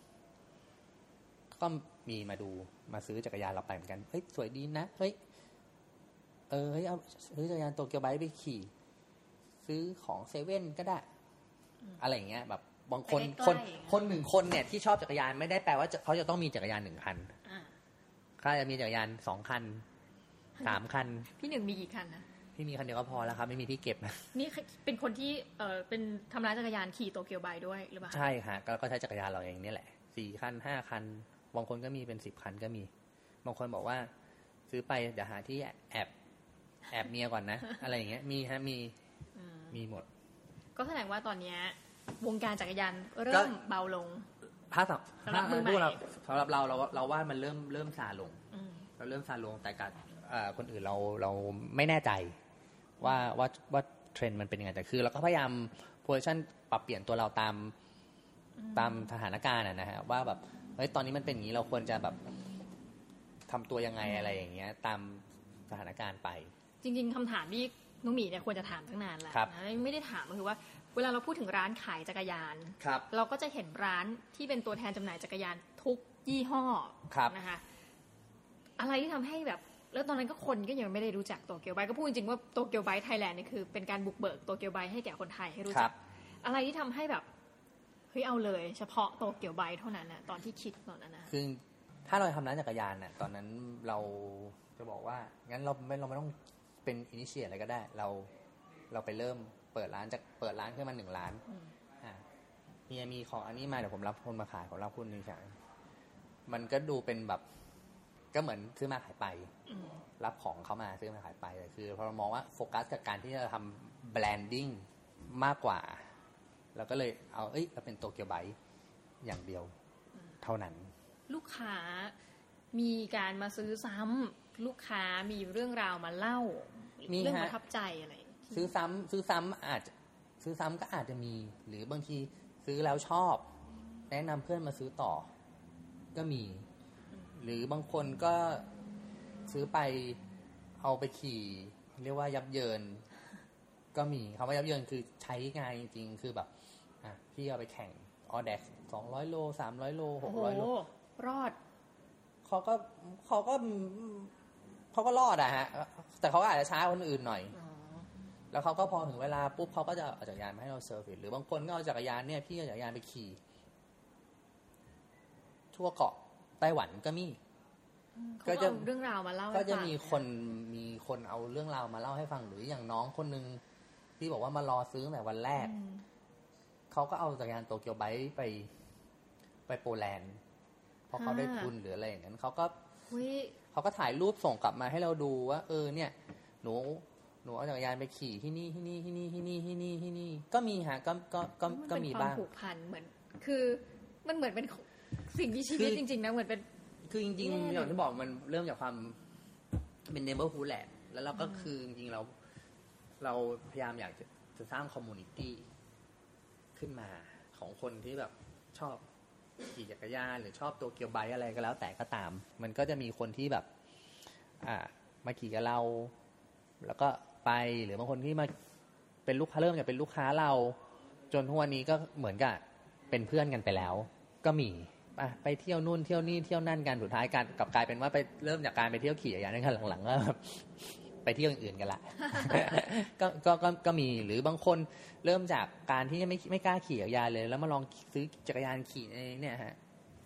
ๆก็มีมาดูมาซื้อจักรยานเราไปเหมือนกันเฮ้ยสวยดีนะเฮ้ยเออเฮ้ยเอาซื้อจักรยานโตเกียวไบค์ไปขี่ซื้อของเซเว่นก็ได้อะไรอย่างเงี้ยแบบบางคนคนคนหนึ่งคนเนี่ยที่ชอบจักรยานไม่ได้แปลว่าเขาจะต้องมีจักรยานหนึ่งคันเขาจะมีจักรยานสองคันสามคันพี่หนึ่งมีกี่คันนะพี่มีคันเดียวก็พอแล้วครับไม่มีที่เก็บนะนี่เป็นคนที่เออเป็นทำร้านจักรยานขี่โตเกียวไบค์ด้วยหรือเปล่าใช่ฮะก็ใช้จักรยานเราเองนี่แหละสี่คันห้าคันบางคนก็มีเป็นสิบคันก็มีบางคนบอกว่าซื้อไปเดี๋ยวหาที่แอบแอบเมียก่อนนะอะไรอย่างเงี้ยมีฮะมีมีหมดก็แสดงว่าตอนนี้วงการจักรยานเริ่มเบาลงถ้าสำหรับมือใหม่สำหรับเราเราเราว่ามันเริ่มเริ่มซาลงเราเริ่มซาลงแต่กับคนอื่นเราเราไม่แน่ใจว่าว่าว่าเทรนด์มันเป็นยังไงแต่คือเราก็พยายามโพซิชั่นปรับเปลี่ยนตัวเราตามตามสถานการณ์นะฮะว่าแบบเฮ้ยตอนนี้มันเป็นอย่างนี้เราควรจะแบบทำตัวยังไงอะไรอย่างเงี้ยตามสถานการณ์ไปจริงๆคำถามที่น้องหมีเนี่ยควรจะถามตั้งนานแล้วนะไม่ได้ถามก็คือว่าเวลาเราพูดถึงร้านขายจักรยานเราก็จะเห็นร้านที่เป็นตัวแทนจำหน่ายจักรยานทุกยี่ห้อนะคะอะไรที่ทำให้แบบแล้วตอนนั้นก็คนก็ยังไม่ได้รู้จักโตเกียวไบค์ก็พูดจริงๆว่าโตเกียวไบค์ไทยแลนด์นี่คือเป็นการบุกเบิกโตเกียวไบค์ให้แก่คนไทยให้รู้จักอะไรที่ทำให้แบบเฮ้ยเอาเลยเฉพาะโตเกียวไบค์เท่านั้นนะตอนที่คิดตอนนั้นนะคือถ้าเราทำร้านจักรยานน่ะตอนนั้นเราจะบอกว่างั้นเราไม่เราไม่ต้องเป็นอินิเชียตอะไรก็ได้เราเราไปเริ่มเปิดร้านจากเปิดร้านขึ้นมาหนึ่งร้านอ่ามีมีของอันนี้มาเดี๋ยวผมรับคนมาขายผมรับคุณนี่ขายมันก็ดูเป็นแบบก็เหมือนซื้อมาขายไปรับของเขามาซื้อมาขายไปแต่คือพอเรามองว่าโฟกัสกับการที่จะทำแบรนดิ้งมากกว่าเราก็เลยเอาเอ้ยเราเป็นโตเกียวไบค์อย่างเดียวเท่านั้นลูกค้ามีการมาซื้อซ้ำลูกค้ามีเรื่องราวมาเล่าเรื่องประทับใจอะไรซื้อซ้ำซื้อซ้ำอาจซื้อซ้ำก็อาจจะมีหรือบางทีซื้อแล้วชอบแนะนำเพื่อนมาซื้อต่อก็มีหรือบางคนก็ซื้อไปเอาไปขี่เรียกว่ายับเยินก็มีคำว่ายับเยินคือใช้งานจริงๆคือแบบอ่ะพี่เอาไปแข่งออเด็กสองร้อยโลสามร้อยโลหกร้อยโลรอดเขาก็เขาก็เขาก็รอดอะฮะแต่เขาอาจจะช้าคนอื่นหน่อยแล้วเขาก็พอถึงเวลาปุ๊บเขาก็จะเอาจักรยานมาให้เราเซอร์วิสหรือบางคนก็เอาจักรยานเนี่ยพี่เอาจักรยานไปขี่ทั่วเกาะไต้หวันก็มีก็จะเรื่องราวมาเล่าก็จะมีคนมีคนเอาเรื่องราวมาเล่าให้ฟังหรืออย่างน้องคนนึงที่บอกว่ามารอซื้อตั้งแต่วันแรกเขาก็เอาจักรยานโตเกียวไบค์ไปไปโปแลนด์เพราะเขาได้ทุนหรืออะไรอย่างนั้นเขาก็เขาก็ถ่ายรูปส่งกลับมาให้เราดูว่าเออเนี่ยหนูหนูเอาจักรยานไปขี่ที่นี่ที่นี่ที่นี่ที่นี่ที่นี่ที่นี่ก็มีฮะก็ก็ก็ก็มีบ้างผูกพันเหมือนคือมันเหมือนเป็นสิ่งที่ชีวิตจริงๆนะเหมือนเป็นคือจริงๆอย่างที่บอกมันเริ่มจากความเป็นเนเบอร์ฮูดแหละแล้วเราก็คือจริงๆเราเราพยายามอยากจะจะสร้างคอมมูนิตี้ขึ้นมาของคนที่แบบชอบขี่จักรยานหรือชอบโตเกียวไบค์อะไรก็แล้วแต่ก็ตามมันก็จะมีคนที่แบบอ่ามาขี่กับเราแล้วก็ไปหรือบางคนที่มาเป็นลูกค้าเริ่มจากเป็นลูกค้าเราจนทุกวันนี้ก็เหมือนกับเป็นเพื่อนกันไปแล้วก็มีไปเที่ยวนู่นเที่ยวนี่เที่ยวนั่นกันสุดท้ายการกลับกลายเป็นว่าไปเริ่มจากการไปเที่ยวขี่จักรยานกันหลังๆก็ไปเที่ยวอื่นกันละ ก็ก็ก็ก็มีหรือบางคนเริ่มจากการที่ไม่ไม่กล้าขี่จักรยานเลยแล้วมาลองซื้อจักรยานขี่ในเนี่ยฮะ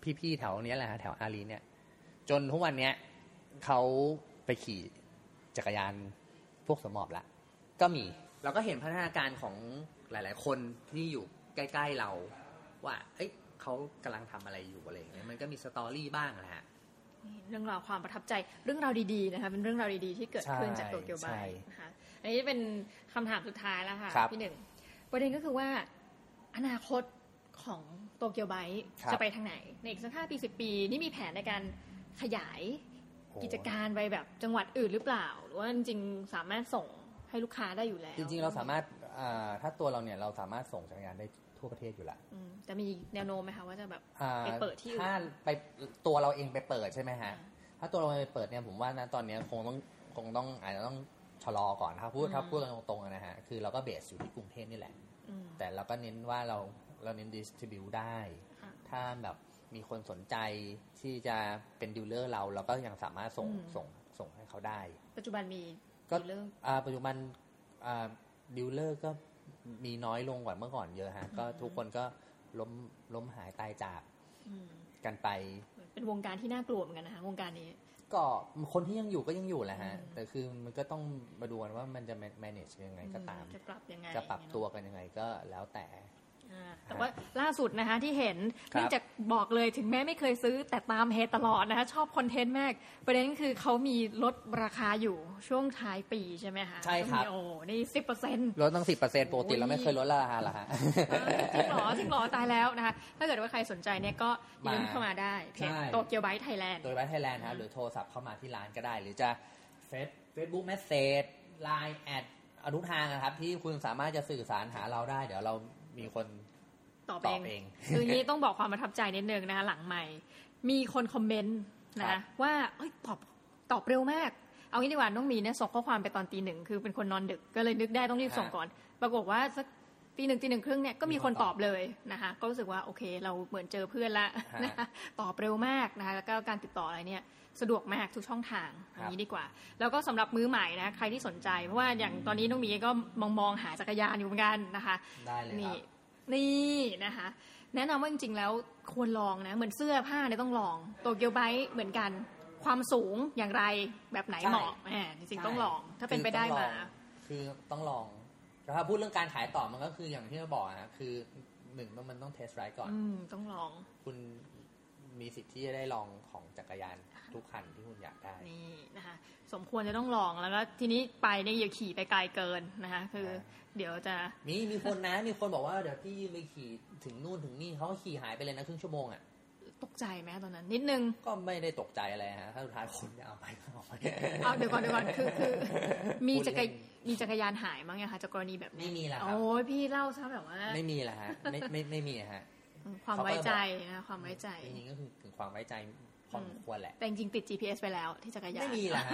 พี่ๆแถวเนี้ยแหละฮะแถวอารีเนี่ยจนทุกวันเนี้ยเขาไปขี่จักรยานพวกสมมอบละก็มีเราก็เห็นพัฒนาการของหลายๆคนที่อยู่ใกล้ๆเราว่าเอ้ยเขากำลังทำอะไรอยู่อะไรอย่างเงี้ยมันก็มีสตอรี่บ้างแหละฮะเรื่องราวความประทับใจเรื่องราวดีๆนะคะเป็นเรื่องราวดีๆที่เกิดขึ้นจากโตเกียวไบค์นะคะอันนี้เป็นคำถามสุดท้ายแล้วค่ะพี่หนึ่งประเด็นก็คือว่าอนาคตของโตเกียวไบค์จะไปทางไหนในอีกสักห้าปีสิบปีนี่มีแผนในการขยายกิจการไปแบบจังหวัดอื่นหรือเปล่าหรือว่าจริงๆสามารถส่งให้ลูกค้าได้อยู่แล้วจริงๆเราสามารถถ้าตัวเราเนี่ยเราสามารถส่งจักรยานได้ทั่วประเทศอยู่แล้วแต่มีแนวโน้มไหมคะว่าจะแบบไปเปิดที่อื่นถ้าไปตัวเราเองไปเปิดใช่ไหมฮะถ้าตัวเราไปเปิดเนี่ยผมว่านะตอนนี้คงต้องคงต้องอาจจะต้องชะลอก่อนถ้าพูดถ้าพูดกันตรงๆนะฮะคือเราก็เบสอยู่ที่กรุงเทพนี่แหละแต่เราก็เน้นว่าเราเราเน้นดิสทริบิวได้ถ้าแบบมีคนสนใจที่จะเป็นดีลเลอร์เราเราก็ยังสามารถส่งส่งส่งให้เขาได้ปัจจุบันมีก็ปัจจุบันดีลเลอร์ก็มีน้อยลงกว่าเมื่อก่อนเยอะฮะก็ทุกคนก็ล้มล้มหายตายจากกันไปเป็นวงการที่น่ากลัวเหมือนกันนะคะวงการนี้ก็คนที่ยังอยู่ก็ยังอยู่แหละฮะแต่คือมันก็ต้องมาดูกันว่ามันจะ manage ยังไงก็ตามจะปรับยังไงจะปรับตัวกันยังไงก็แล้วแต่แต่ว่าล่าสุดนะคะที่เห็นเนื่องจากบอกเลยถึงแม้ไม่เคยซื้อแต่ตามเฮดตลอดนะคะชอบคอนเทนต์มากประเด็นคือเขามีลดราคาอยู่ช่วงท้ายปีใช่ไหมคะใช่ครับโอ้นี่สิบเปอร์เซ็นต์ลดตั้งสิบเปอร์เซ็นต์ปกติเราไม่เคยลดราคาหรอฮะจริงหรอจริงหรอตายแล้วนะคะถ้าเกิดว่าใครสนใจเนี่ยก็ยืมเข้ามาได้เพจโตเกียวไบค์ไทยแลนด์โตเกียวไบค์ไทยแลนด์ฮะหรือโทรศัพท์เข้ามาที่ร้านก็ได้หรือจะเฟซเฟซบุ๊กเมสเซจไลน์แอดอนุทางนะครับที่คุณสามารถจะสื่อสารหาเราได้เดี๋ยวเรามีคนตอบเองคืออย่างนี้ต้องบอกความประทับใจนิดนึงนะคะหลังใหม่มีคนคอมเมนต์นะว่าเอ้ยตอบตอบเร็วมากเอางี้ดีกว่าน้องมีเนี่ยส่งข้อความไปตอนตีหนึ่งคือเป็นคนนอนดึกก็เลยนึกได้ต้องรีบส่งก่อนปรากฏว่าสักตีหนึ่งตีหนึ่งครึ่งเนี่ยก็มีคนตอบเลยนะคะก็รู้สึกว่าโอเคเราเหมือนเจอเพื่อนละนะคะตอบเร็วมากนะคะแล้วก็การติดต่ออะไรเนี่ยสะดวกมากทุกช่องทางอย่างนี้ดีกว่าแล้วก็สำหรับมือใหม่นะใครที่สนใจเพราะว่าอย่างตอนนี้น้องมีก็มองมองหาจักรยานอยู่เหมือนกันนะคะได้เลยครับนี่นะคะแนะนำว่าจริงๆแล้วควรลองนะเหมือนเสื้อผ้าเนี่ยต้องลองโตเกียวไบค์เหมือนกันความสูงอย่างไรแบบไหนเหมาะแหมจริงๆต้องลองถ้าเป็นไปได้มาคือต้องลองแต่ถ้าพูดเรื่องการขายต่อมันก็คืออย่างที่เราบอกนะคือหนึ่งมันต้องเทสไรด์ก่อนอืมต้องลองคุณมีสิทธิ์ที่จะได้ลองของจักรยานทุกคันที่คุณอยากได้นี่นะคะสมควรจะต้องลองแล้วก็ทีนี้ไปเนี่ยอย่าขี่ไปไกลเกินนะคะคือเดี๋ยวจะมีมีคนนะมีคนบอกว่าเดี๋ยวพี่ไปขี่ถึงนู่นถึงนี่เขาก็ขี่หายไปเลยนะครึ่งชั่วโมงอ่ะตกใจไหมตอนนั้นนิดนึงก็ไม่ได้ตกใจอะไรฮะถ้าสุดท้ายคนจะเอาไปก็เอาไปเอาเดี๋ยวก่อนเดี๋ยวก่อนคือคือมีจักรมีจักรยานหายมั้งไงคะจากกรณีแบบนี้ไม่มีแล้วครับโอ้ยพี่เล่าซะแบบว่าไม่มีแล้วฮะไม่ไม่ไม่มีฮะความไว้ใจนะความไว้ใจจริงๆก็คือถึงความไว้ใจพอสมควรแหละแต่จริงๆติด จี พี เอส ไปแล้วที่จักรยานไม่มีละ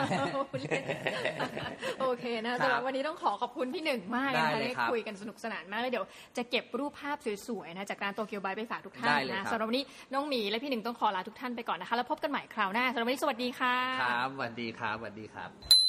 โอเคนะสำหรับวันนี้ต้องขอขอบคุณพี่หนึ่งมากนะคะได้คุยกันสนุกสนานมากแล้วเดี๋ยวจะเก็บรูปภาพสวยๆนะจากการโตเกียวไบค์ไปฝากทุกท่านนะสำหรับวันนี้น้องหมีและพี่หนึ่งต้องขอลาทุกท่านไปก่อนนะคะแล้วพบกันใหม่คราวหน้าสำหรับวันนี้สวัสดีค่ะครับสวัสดีครับสวัสดีครับ